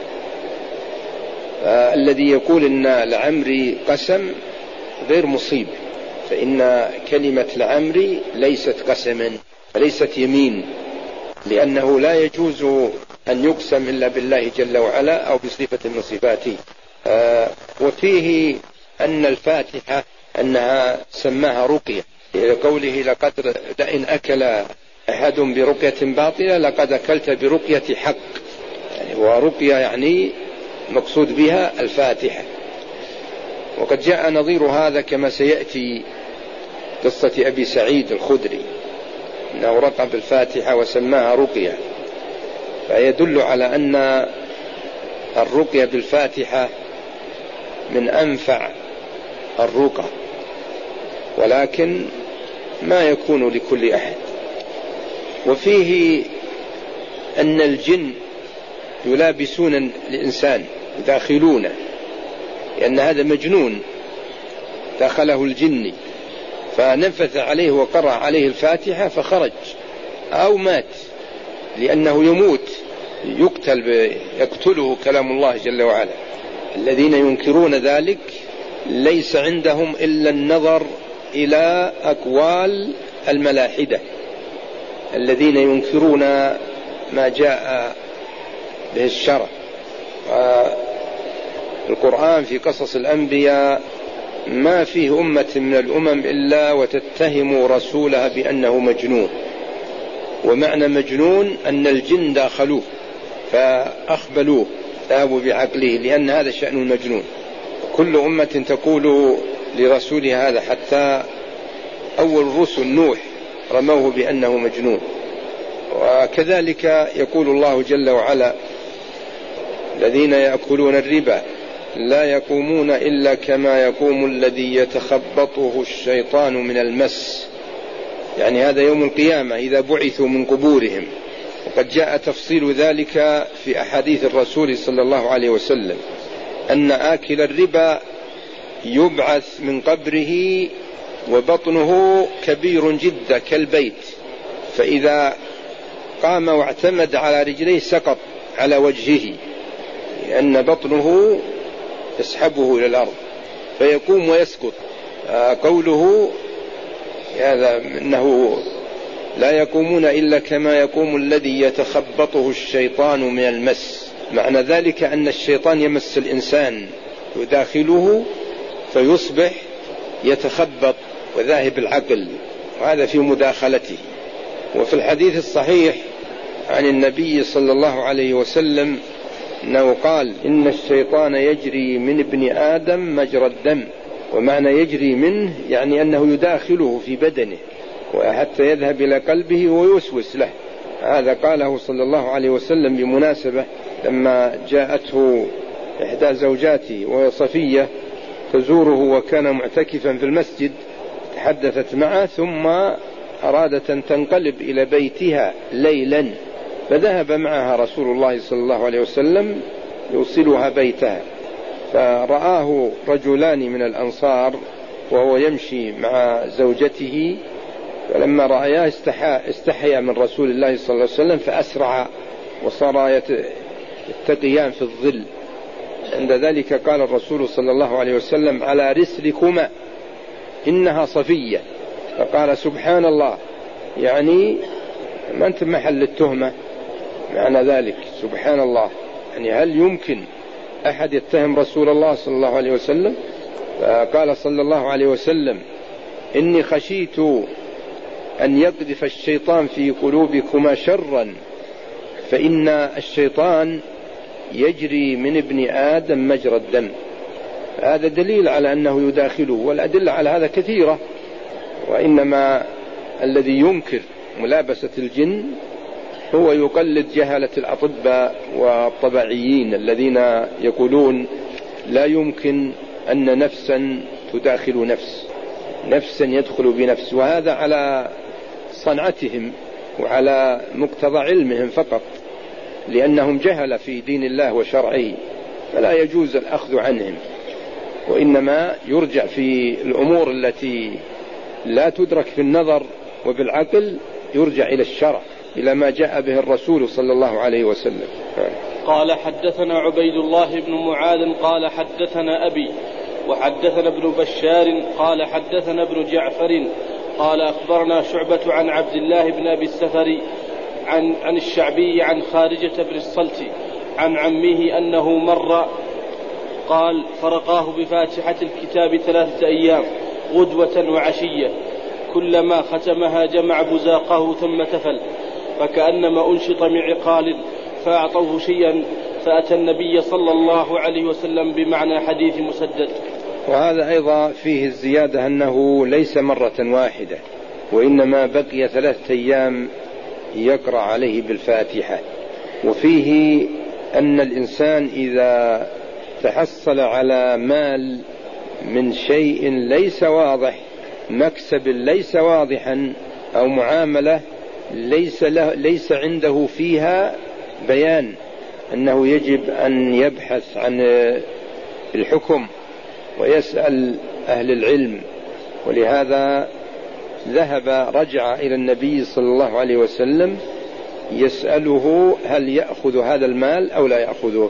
Speaker 2: الذي يقول إن لعمري قسم غير مصيب، فإن كلمة لعمري ليست قسما وليست يمين، لأنه لا يجوز أن يقسم إلا بالله جل وعلا أو بصفة من صفاته. آه وفيه أن الفاتحة أنها سماها رقية، لقوله لقد لئن أكل أحد برقية باطلة لقد أكلت برقية حق، يعني ورقية يعني مقصود بها الفاتحة. وقد جاء نظير هذا كما سيأتي قصة أبي سعيد الخدري أنه رقى بالفاتحة وسماها رقية، فيدل على أن الرقية بالفاتحة من أنفع الرقى، ولكن ما يكون لكل أحد. وفيه أن الجن يلابسون الإنسان يداخلونه، لأن هذا مجنون دخله الجن فنفث عليه وقرأ عليه الفاتحة فخرج أو مات، لأنه يموت يقتل يقتله كلام الله جل وعلا. الذين ينكرون ذلك ليس عندهم إلا النظر إلى أقوال الملاحدة الذين ينكرون ما جاء به الشرع. القرآن في قصص الأنبياء ما فيه أمة من الأمم إلا وتتهم رسولها بأنه مجنون، ومعنى مجنون أن الجن داخلوه فأخبلوه ذهبوا بعقله، لأن هذا شأن المجنون. كل أمة تقول لرسولها هذا، حتى أول رسل نوح رموه بأنه مجنون. وكذلك يقول الله جل وعلا الذين يأكلون الربا لا يقومون إلا كما يقوم الذي يتخبطه الشيطان من المس، يعني هذا يوم القيامة إذا بعثوا من قبورهم. وقد جاء تفصيل ذلك في أحاديث الرسول صلى الله عليه وسلم أن آكل الربا يبعث من قبره وبطنه كبير جدا كالبيت، فإذا قام واعتمد على رجليه سقط على وجهه، لأن بطنه يسحبه إلى الأرض فيقوم ويسقط. قوله هذا أنه لا يقومون إلا كما يقوم الذي يتخبطه الشيطان من المس، معنى ذلك أن الشيطان يمس الإنسان يداخله فيصبح يتخبط وذاهب العقل، وهذا في مداخلته. وفي الحديث الصحيح عن النبي صلى الله عليه وسلم أنه قال إن الشيطان يجري من ابن آدم مجرى الدم. ومعنى يجري منه يعني أنه يداخله في بدنه وحتى يذهب إلى قلبه ويوسوس له. هذا قاله صلى الله عليه وسلم بمناسبة لما جاءته إحدى زوجاته وهي صفية تزوره وكان معتكفا في المسجد، تحدثت معه ثم أرادت أن تنقلب إلى بيتها ليلا، فذهب معها رسول الله صلى الله عليه وسلم يوصلها بيتها، فرآه رجلان من الأنصار وهو يمشي مع زوجته، فلما رأياه استحيا من رسول الله صلى الله عليه وسلم فأسرع وصار يتقيان في الظل. عند ذلك قال الرسول صلى الله عليه وسلم على رسلكما إنها صفية، فقال سبحان الله، يعني ما أنت محل التهمة، معنى ذلك سبحان الله، يعني هل يمكن أحد يتهم رسول الله صلى الله عليه وسلم؟ فقال صلى الله عليه وسلم إني خشيت أن يقذف الشيطان في قلوبكما شرا، فإن الشيطان يجري من ابن آدم مجرى الدم. هذا دليل على أنه يداخله، والأدلة على هذا كثيرة، وإنما الذي ينكر ملابسة الجن هو يقلد جهلة الأطباء والطبيعيين الذين يقولون لا يمكن أن نفسا تداخل نفس، نفسا يدخل بنفس، وهذا على صنعتهم وعلى مقتضى علمهم فقط، لأنهم جهل في دين الله وشرعه، فلا يجوز الأخذ عنهم، وإنما يرجع في الأمور التي لا تدرك في النظر وبالعقل، يرجع إلى الشرع، إلى ما جاء به الرسول صلى الله عليه وسلم.
Speaker 1: قال حدثنا عبيد الله بن معاذ قال حدثنا أبي وحدثنا ابن بشار قال حدثنا ابن جعفر قال أخبرنا شعبة عن عبد الله بن أبي السفر عن, عن الشعبي عن خارجة بن الصلت عن عمه أنه مر قال فرقاه بفاتحة الكتاب ثلاثة أيام غدوة وعشية، كلما ختمها جمع بزاقه ثم تفل، فكأنما أنشط من عقال، فأعطوه شيئا، فأتى النبي صلى الله عليه وسلم بمعنى حديث مسدد.
Speaker 2: وهذا أيضا فيه الزيادة أنه ليس مرة واحدة، وإنما بقي ثلاثة أيام يقرأ عليه بالفاتحة. وفيه أن الإنسان إذا تحصل على مال من شيء ليس واضح، مكسب ليس واضحا، أو معاملة ليس, له ليس عنده فيها بيان، أنه يجب أن يبحث عن الحكم ويسأل أهل العلم. ولهذا ذهب رجع إلى النبي صلى الله عليه وسلم يسأله هل يأخذ هذا المال أو لا يأخذه،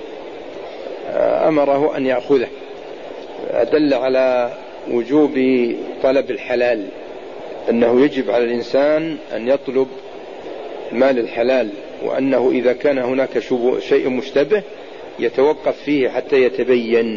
Speaker 2: أمره أن يأخذه، أدل على وجوب طلب الحلال، أنه يجب على الإنسان أن يطلب مال الحلال، وأنه إذا كان هناك شيء مشتبه يتوقف فيه حتى يتبين،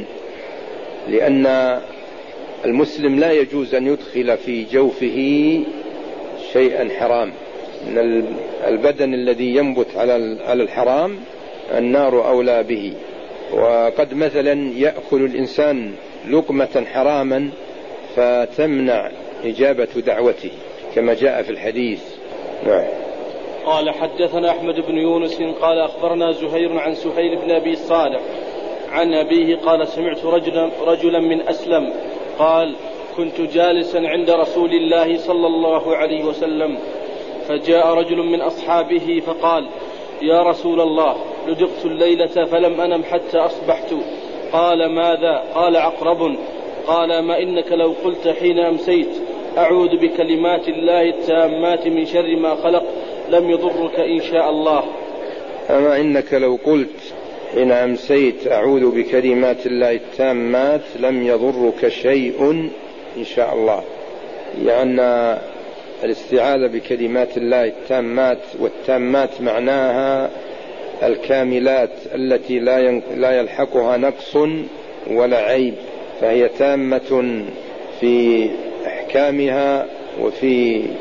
Speaker 2: لأن المسلم لا يجوز أن يدخل في جوفه شيئا حرام، إن البدن الذي ينبت على الحرام النار أولى به. وقد مثلا يأكل الإنسان لقمة حراما فتمنع إجابة دعوته كما جاء في الحديث. نعم.
Speaker 1: قال حدثنا أحمد بن يونس قال أخبرنا زهير عن سهيل بن أبي صالح عن أبيه قال سمعت رجلا, رجلا من أسلم قال كنت جالسا عند رسول الله صلى الله عليه وسلم، فجاء رجل من أصحابه فقال يا رسول الله لدغت الليلة فلم أنم حتى أصبحت. قال ماذا؟ قال عقرب. قال ما إنك لو قلت حين أمسيت أعوذ بكلمات الله التامات من شر ما خلق لم يضرك إن شاء الله.
Speaker 2: أما إنك لو قلت حين أمسيت أعوذ بكلمات الله التامات لم يضرك شيء إن شاء الله، يعني الاستعاذة بكلمات الله التامات، والتامات معناها الكاملات التي لا يلحقها نقص ولا عيب، فهي تامة في أحكامها وفي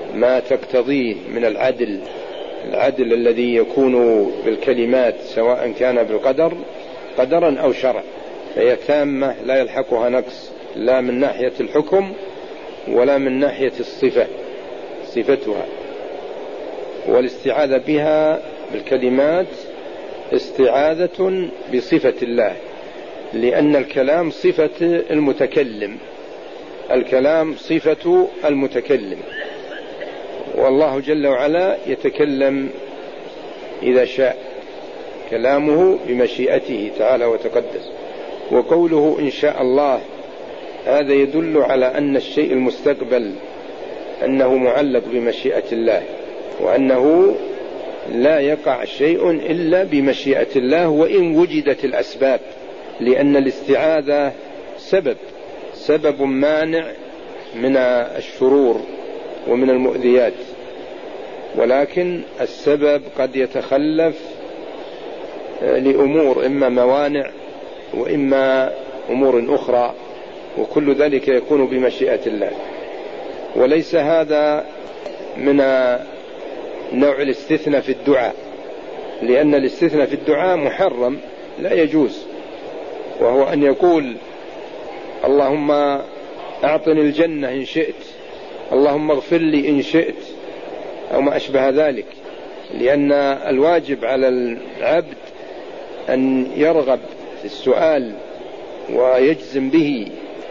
Speaker 2: ما تقتضيه من العدل، العدل الذي يكون بالكلمات سواء كان بالقدر قدرا أو شرع، فهي تامة لا يلحقها نقص لا من ناحية الحكم ولا من ناحية الصفة صفتها. والاستعاذة بها بالكلمات استعاذة بصفة الله، لأن الكلام صفة المتكلم، الكلام صفة المتكلم، والله جل وعلا يتكلم إذا شاء، كلامه بمشيئته تعالى وتقدس. وقوله إن شاء الله هذا يدل على أن الشيء المستقبل أنه معلق بمشيئة الله، وأنه لا يقع شيء إلا بمشيئة الله وإن وجدت الأسباب، لأن الاستعاذة سبب سبب مانع من الشرور ومن المؤذيات، ولكن السبب قد يتخلف لأمور إما موانع وإما أمور أخرى، وكل ذلك يكون بمشيئة الله. وليس هذا من نوع الاستثناء في الدعاء، لأن الاستثناء في الدعاء محرم لا يجوز، وهو أن يقول اللهم أعطني الجنة إن شئت، اللهم اغفر لي إن شئت، أو ما أشبه ذلك، لأن الواجب على العبد أن يرغب في السؤال ويجزم به،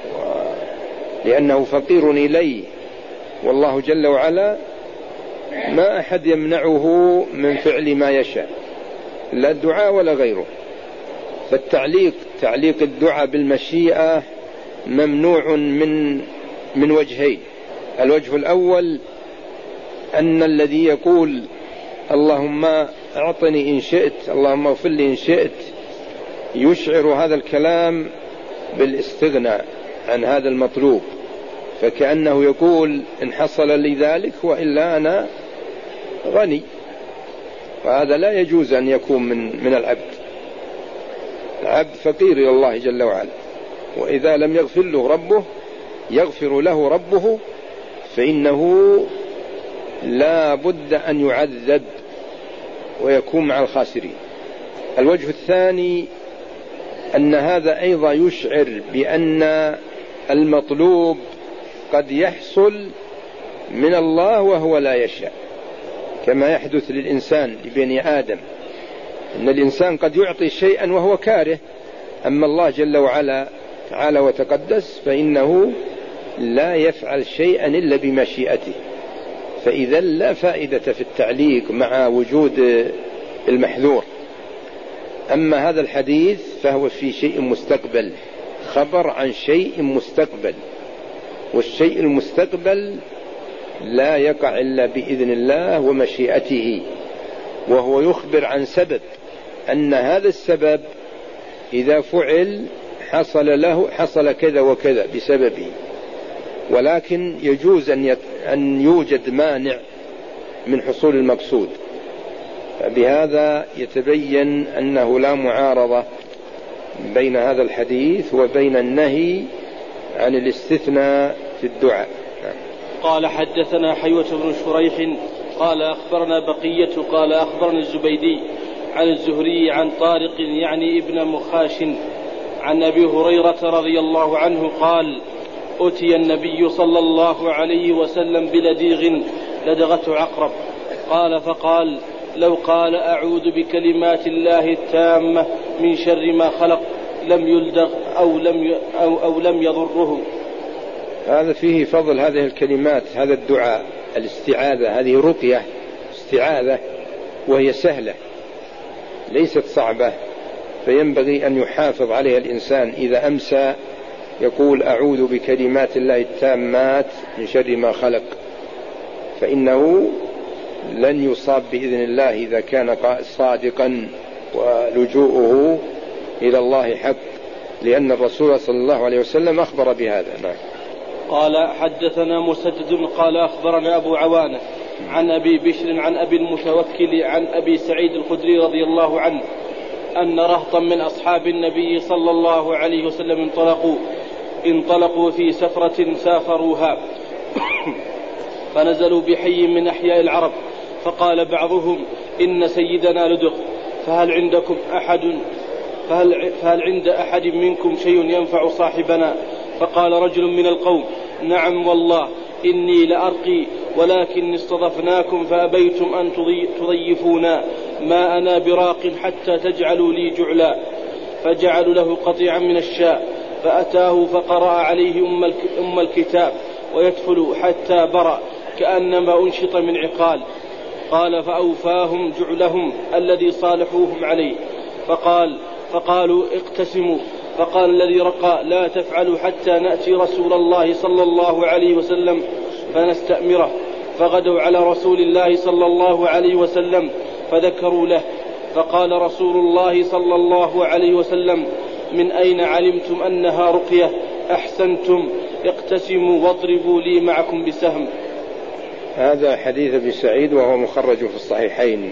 Speaker 2: لأنه فقير إليه، والله جل وعلا ما أحد يمنعه من فعل ما يشاء، لا الدعاء ولا غيره. فالتعليق تعليق الدعاء بالمشيئة ممنوع من من وجهين. الوجه الأول أن الذي يقول اللهم أعطني إن شئت، اللهم اغفر لي إن شئت، يشعر هذا الكلام بالاستغناء عن هذا المطلوب، فكأنه يقول إن حصل لي ذلك وإلا أنا غني، وهذا لا يجوز أن يكون من من العبد. العبد فقير إلى الله جل وعلا، وإذا لم يغفر له ربه يغفر له ربه فإنه لا بد أن يعذب ويكون مع الخاسرين. الوجه الثاني أن هذا أيضا يشعر بأن المطلوب قد يحصل من الله وهو لا يشاء، كما يحدث للإنسان لبني آدم، أن الإنسان قد يعطي شيئا وهو كاره، أما الله جل وعلا تعالى وتقدس فإنه لا يفعل شيئا إلا بمشيئته، فإذا لا فائدة في التعليق مع وجود المحذور. أما هذا الحديث فهو في شيء مستقبل، خبر عن شيء مستقبل، والشيء المستقبل لا يقع إلا بإذن الله ومشيئته، وهو يخبر عن سبب أن هذا السبب إذا فعل حصل له حصل كذا وكذا بسببه، ولكن يجوز أن أن يوجد مانع من حصول المقصود. فبهذا يتبين أنه لا معارضة بين هذا الحديث وبين النهي عن الاستثناء في الدعاء.
Speaker 1: قال حدثنا حيوة بن شريح قال أخبرنا بقية قال أخبرنا الزبيدي عن الزهري عن طارق يعني ابن مخاش عن أبي هريرة رضي الله عنه قال أتي النبي صلى الله عليه وسلم بلديغ لدغته عقرب، قال فقال لو قال أعوذ بكلمات الله التامة من شر ما خلق لم يلدغ أو لم أو, أو لم يضره.
Speaker 2: هذا فيه فضل هذه الكلمات، هذا الدعاء الاستعاذة، هذه رقية استعاذة وهي سهلة ليست صعبة، فينبغي أن يحافظ عليها الإنسان. إذا أمسى يقول أعوذ بكلمات الله التامات من شر ما خلق، فإنه لن يصاب بإذن الله إذا كان صادقا ولجوءه إلى الله حق، لأن الرسول صلى الله عليه وسلم أخبر بهذا. نعم.
Speaker 1: قال حدثنا مسدد قال أخبرنا أبو عوانة عن أبي بشر عن أبي المتوكل عن أبي سعيد الخدري رضي الله عنه أن رهطا من أصحاب النبي صلى الله عليه وسلم انطلقوا انطلقوا في سفرة سافروها فنزلوا بحي من أحياء العرب، فقال بعضهم إن سيدنا لدغ، فهل عندكم أحد فهل, فهل عند أحد منكم شيء ينفع صاحبنا؟ فقال رجل من القوم نعم والله إني لأرقي، ولكن استضفناكم فأبيتم أن تضيفونا، ما أنا براق حتى تجعلوا لي جعلا. فجعلوا له قطيعا من الشاء، فأتاه فقرأ عليه أم الكتاب ويتفل حتى برأ كأنما أنشط من عقال. قال فأوفاهم جعلهم الذي صالحوهم عليه. فقال فقالوا اقتسموا. فقال الذي رقى لا تفعلوا حتى نأتي رسول الله صلى الله عليه وسلم فنستأمره. فغدوا على رسول الله صلى الله عليه وسلم فذكروا له، فقال رسول الله صلى الله عليه وسلم من أين علمتم أنها رقية؟ أحسنتم، اقتسموا واضربوا لي معكم بسهم.
Speaker 2: هذا حديث ابن سعيد وهو مخرج في الصحيحين،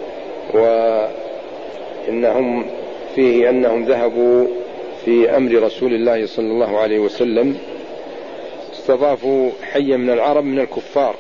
Speaker 2: وإنهم فيه أنهم ذهبوا في أمر رسول الله صلى الله عليه وسلم، استضافوا حيا من العرب من الكفار،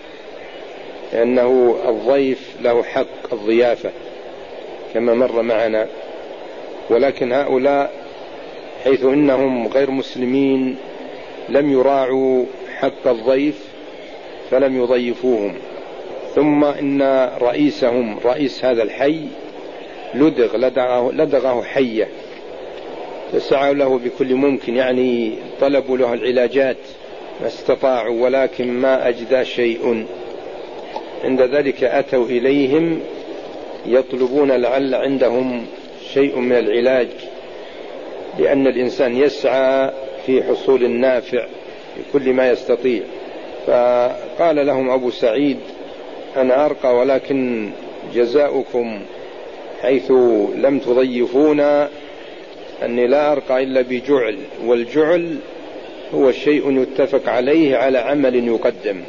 Speaker 2: لأنه الضيف له حق الضيافة كما مر معنا، ولكن هؤلاء حيث إنهم غير مسلمين لم يراعوا حق الضيف فلم يضيفوهم. ثم إن رئيسهم رئيس هذا الحي لدغ لدغه, لدغه حية، فسعوا له بكل ممكن، يعني طلبوا له العلاجات ما استطاعوا، ولكن ما أجدى شيء. عند ذلك أتوا إليهم يطلبون لعل عندهم شيء من العلاج، لأن الإنسان يسعى في حصول النافع بكل ما يستطيع. فقال لهم أبو سعيد أنا أرقى، ولكن جزاؤكم حيث لم تضيفونا أني لا أرقى إلا بجعل، والجعل هو شيء يتفق عليه على عمل يقدم.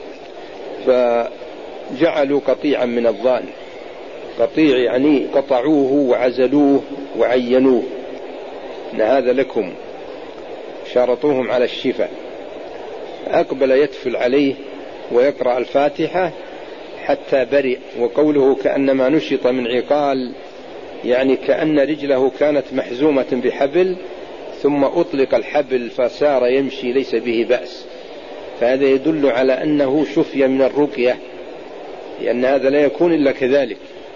Speaker 2: فجعلوا قطيعا من الضان، قطيع يعني قطعوه وعزلوه وعينوه أن هذا لكم، شارطوهم على الشفاء. أقبل يتفل عليه ويقرأ الفاتحة حتى برئ، وقوله كأنما نشط من عقال، يعني كأن رجله كانت محزومة بحبل ثم أطلق الحبل فسار يمشي ليس به بأس، فهذا يدل على أنه شفي من الرقية، لأن هذا لا يكون إلا كذلك.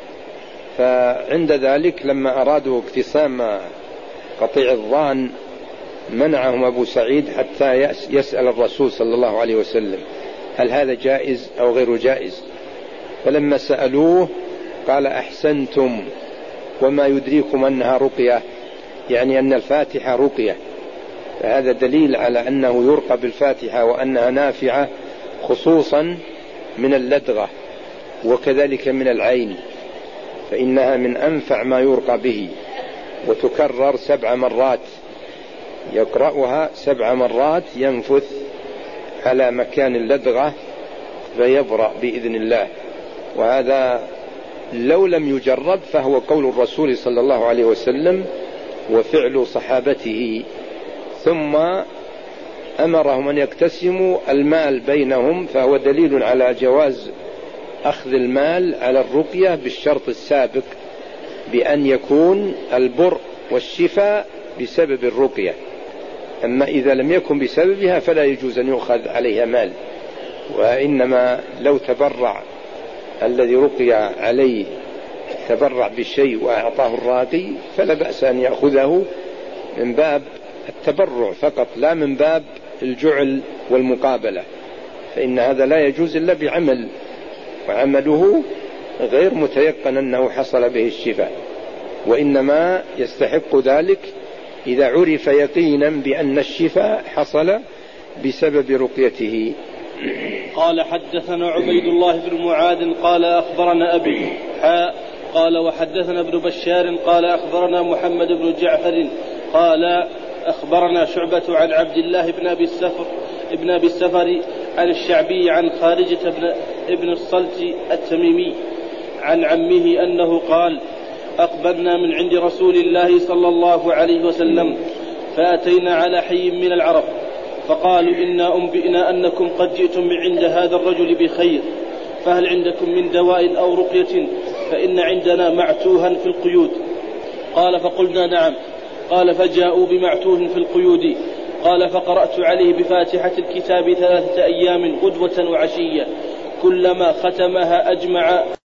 Speaker 2: فعند ذلك لما أرادوا اقتسام قطيع الضان منعهم أبو سعيد حتى يسأل الرسول صلى الله عليه وسلم هل هذا جائز أو غير جائز. فلما سألوه قال أحسنتم، وما يدريكم أنها رقية، يعني أن الفاتحة رقية. فهذا دليل على أنه يرقى بالفاتحة وأنها نافعة، خصوصا من اللدغة وكذلك من العين، فإنها من أنفع ما يرقى به، وتكرر سبع مرات، يقرأها سبع مرات ينفث على مكان اللدغة فيبرأ بإذن الله. وهذا لو لم يجرب فهو قول الرسول صلى الله عليه وسلم وفعل صحابته. ثم أمرهم أن يقتسموا المال بينهم، فهو دليل على جواز أخذ المال على الرقية بالشرط السابق بأن يكون البر والشفاء بسبب الرقية. أما إذا لم يكن بسببها فلا يجوز أن يؤخذ عليها مال، وإنما لو تبرع الذي رقي عليه تبرع بالشيء وأعطاه الراقي فلا بأس أن يأخذه من باب التبرع فقط، لا من باب الجعل والمقابلة، فإن هذا لا يجوز إلا بعمل، وعمله غير متيقن أنه حصل به الشفاء، وإنما يستحق ذلك إذا عرف يقينا بأن الشفاء حصل بسبب رقيته.
Speaker 1: قال حدثنا عبيد الله بن معاذ قال أخبرنا أبي حاء قال وحدثنا ابن بشار قال أخبرنا محمد بن جعفر قال أخبرنا شعبة عن عبد الله بن أبي السفر ابن أبي السفر عن الشعبي عن خارجة ابن, ابن الصلت التميمي عن عمه أنه قال أقبلنا من عند رسول الله صلى الله عليه وسلم فأتينا على حي من العرب فقالوا إنا أنبئنا أنكم قد جئتم من عند هذا الرجل بخير، فهل عندكم من دواء أو رقية؟ فإن عندنا معتوها في القيود. قال فقلنا نعم. قال فجاءوا بمعتوه في القيود. قال فقرأت عليه بفاتحة الكتاب ثلاثة أيام غدوة وعشية، كلما ختمها أجمع